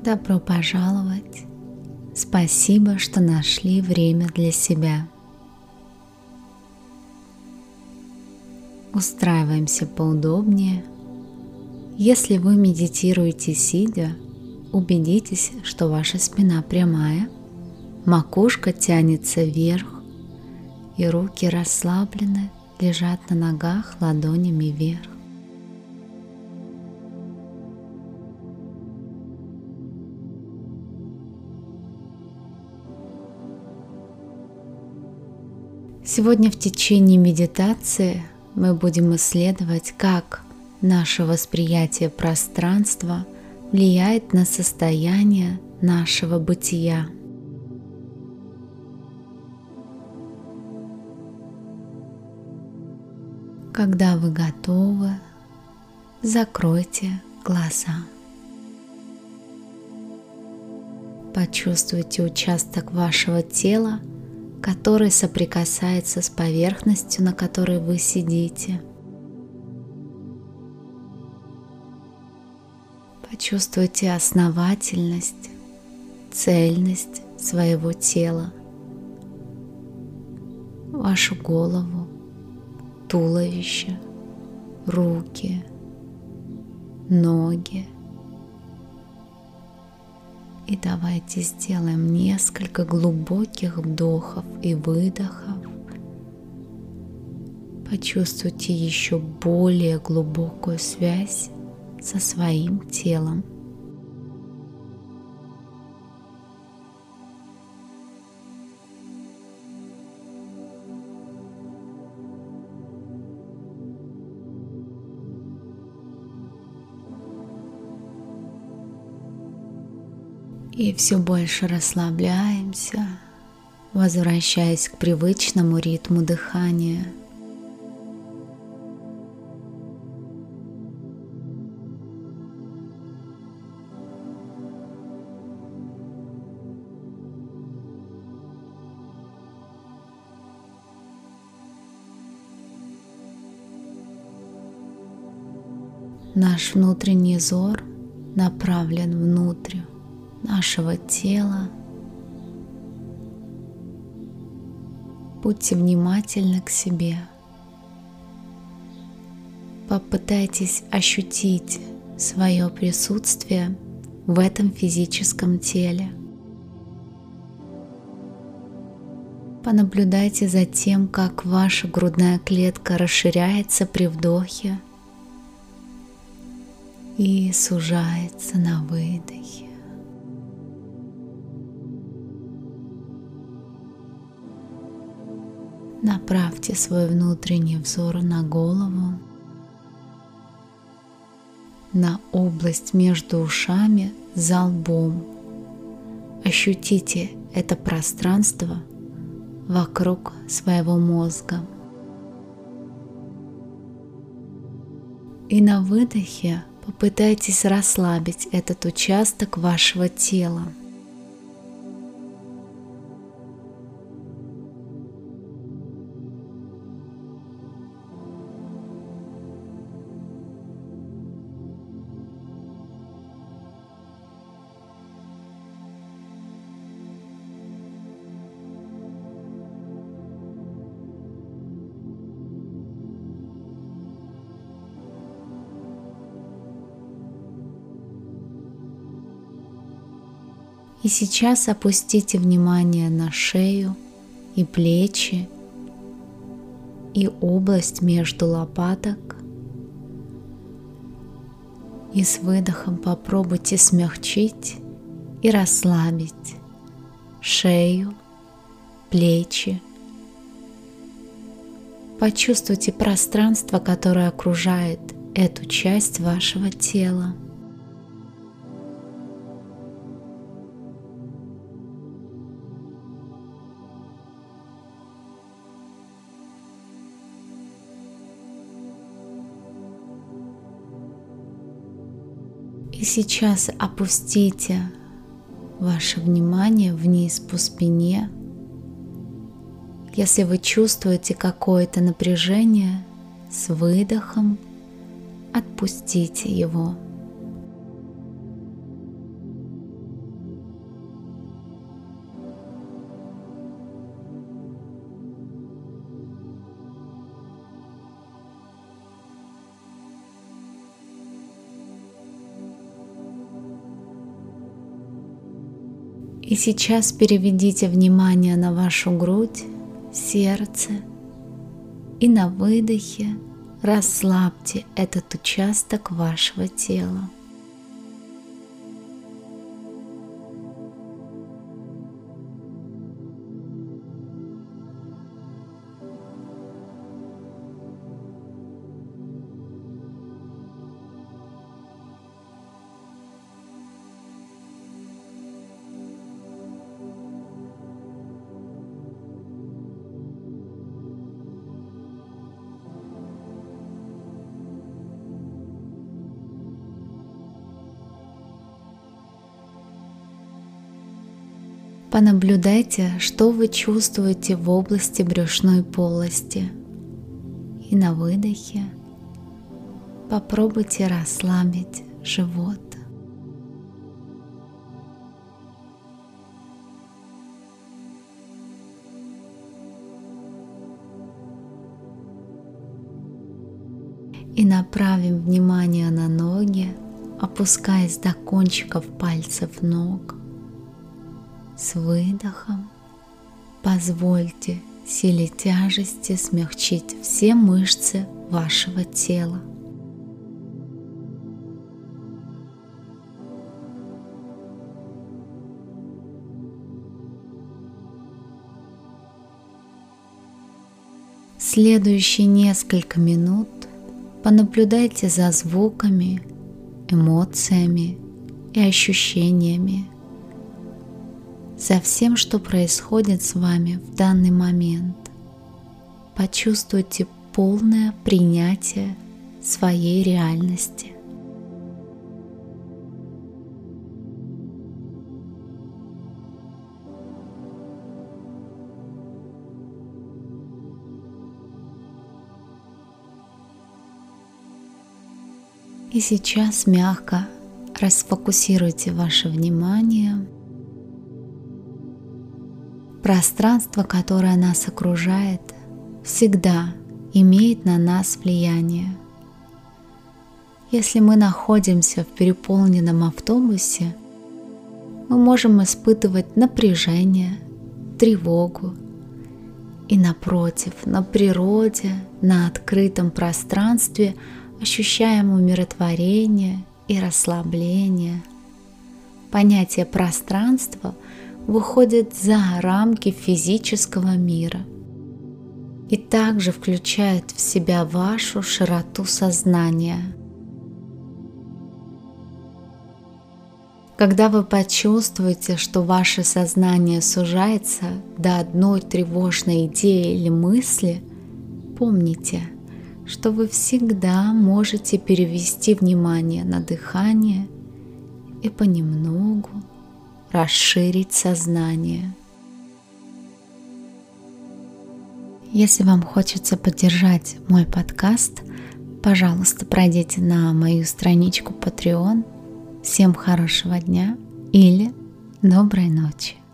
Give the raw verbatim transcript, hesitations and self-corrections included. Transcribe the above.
Добро пожаловать! Спасибо, что нашли время для себя. Устраиваемся поудобнее. Если вы медитируете сидя, убедитесь, что ваша спина прямая, макушка тянется вверх и руки расслаблены, лежат на ногах ладонями вверх. Сегодня в течение медитации мы будем исследовать, как наше восприятие пространства влияет на состояние нашего бытия. Когда вы готовы, закройте глаза. Почувствуйте участок вашего тела, который соприкасается с поверхностью, на которой вы сидите. Почувствуйте основательность, цельность своего тела, вашу голову, туловище, руки, ноги. И давайте сделаем несколько глубоких вдохов и выдохов. Почувствуйте еще более глубокую связь со своим телом. И все больше расслабляемся, возвращаясь к привычному ритму дыхания. Наш внутренний взор направлен внутрь нашего тела. Будьте внимательны к себе. Попытайтесь ощутить свое присутствие в этом физическом теле. Понаблюдайте за тем, как ваша грудная клетка расширяется при вдохе и сужается на выдохе. Направьте свой внутренний взор на голову, на область между ушами за лбом. Ощутите это пространство вокруг своего мозга. И на выдохе попытайтесь расслабить этот участок вашего тела. И сейчас опустите внимание на шею и плечи, и область между лопаток. И с выдохом попробуйте смягчить и расслабить шею, плечи. Почувствуйте пространство, которое окружает эту часть вашего тела. И сейчас опустите ваше внимание вниз по спине. Если вы чувствуете какое-то напряжение, с выдохом отпустите его. И сейчас переведите внимание на вашу грудь, сердце, и на выдохе расслабьте этот участок вашего тела. Понаблюдайте, что вы чувствуете в области брюшной полости. И на выдохе попробуйте расслабить живот. И направим внимание на ноги, опускаясь до кончиков пальцев ног. С выдохом позвольте силе тяжести смягчить все мышцы вашего тела. Следующие несколько минут понаблюдайте за звуками, эмоциями и ощущениями, за всем, что происходит с вами в данный момент. Почувствуйте полное принятие своей реальности. И сейчас мягко расфокусируйте ваше внимание. Пространство, которое нас окружает, всегда имеет на нас влияние. Если мы находимся в переполненном автобусе, мы можем испытывать напряжение, тревогу. И напротив, на природе, на открытом пространстве ощущаем умиротворение и расслабление. Понятие пространства выходит за рамки физического мира и также включает в себя вашу широту сознания. Когда вы почувствуете, что ваше сознание сужается до одной тревожной идеи или мысли, помните, что вы всегда можете перевести внимание на дыхание и понемногу расширить сознание. Если вам хочется поддержать мой подкаст, пожалуйста, пройдите на мою страничку Patreon. Всем хорошего дня или доброй ночи.